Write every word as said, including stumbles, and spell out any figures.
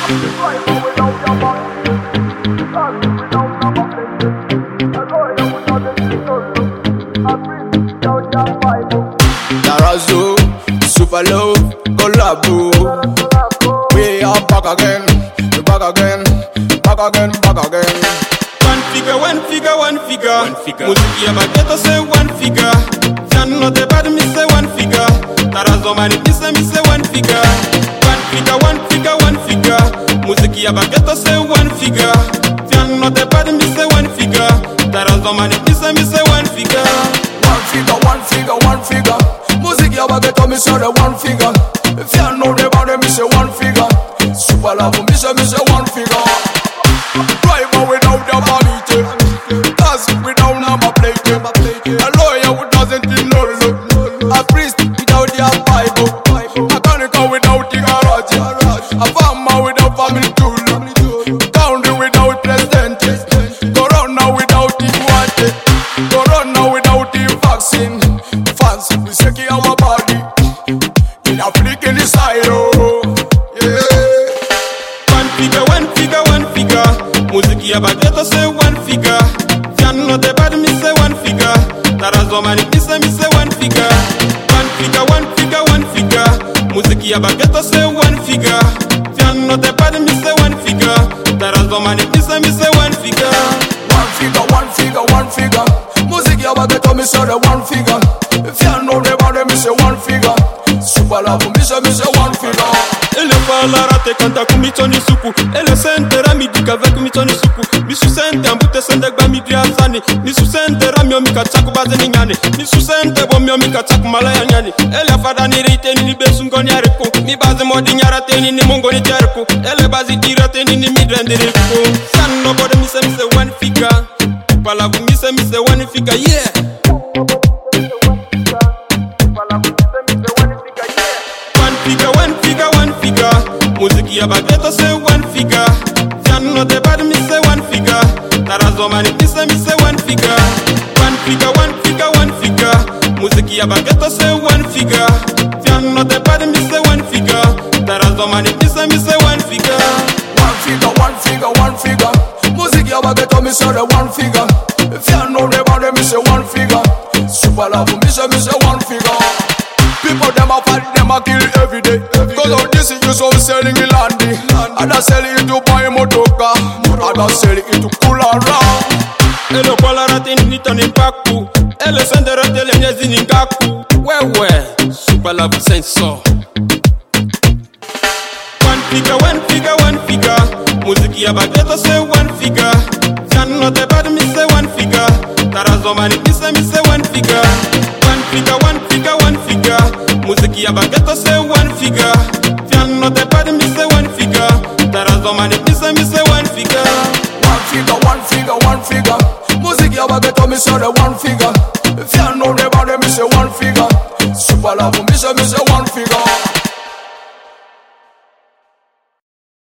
Tarazo, Super Love, collabo. We are back again, back again, back again, back again. One figure, one figure, one figure. One figure. Music ya baguette say one figure. Fian no te bad me say one figure. Tarazo mani me say me say one figure. One figure, one figure, one figure. Music ya baguette say one figure. Fian no te bad me say one figure. Tarazo mani me say me say one figure. One figure, one figure, one figure. Music ya baguette me say the one figure. If you know the body me say one figure. Super Love me say me say one figure. Driver without the vanity, cause without number plate, a lawyer who doesn't know, a priest without their Bible, a mechanic without the garage, a farmer without family tool, country without president, corona without the wanted, corona without the vaccine, fans we shaking our body in a flick in the silo. One figure, one figure, one figure. Music ya baguette say one figure. Fian no te bad me say one figure. Tarazo mani me say me say one figure. One figure, one figure, one figure. Music ya baguette say one figure. Fian no te bad me say one figure. Tarazo mani me say me say one figure. One figure, one figure, one figure. Music ya baguette me say the one figure. If you know the body me say one figure. Super Love me say me say one figure. Ele fala rate kanta kumitoni suku. Ele sente rami dika vek kumitoni suku. Misu sente ambute sente gba mi biasani. Misu sente rami o mika chaku bazeni nyani. Misu sente bo mi o mika chaku malaya nyani. Ele afada ni rite ni besu ngoni areko. Mi baze modi nyara teni ni mungo ni jerko. Ele bazi dira teni ni midrendi reko. San no bode mi se mi se one figure. Palavu mi se mi se one figure, yeah. Figure, one figure, one figure. Music ya baguette say one figure. Fian no te bad me say one figure. Tarazo mani me say me say one figure. One figure, one figure, one figure. Music ya baguette say one figure. Fian no te bad me say one figure. Tarazo mani me say me say one figure. One figure, one figure, one figure. Music ya baguette me say the one figure. If you know the body me say one figure. Super Love me say me say one figure. People them a fight, them a kill every day. Cause of this you so selling in Landy. And I sell it to buy motoka. And I sell it to cool around. Ele kola rate ni toni paku. Ele sende rate le nyezi ni ngaku. Wewe, Super Love sense so. One figure, one figure, one figure. Music ya baguette say one figure. Fian no te bad me say one figure. Tarazo mani me say me say one figure. One figure, one figure, one figure. Music ya baguette say one figure. Fian no te bad me say one figure. Tarazo mani me say me say one figure. One figure, one figure, one figure. Music ya baguette me say the one figure. If you know the body me say one figure. Super Love me say me say one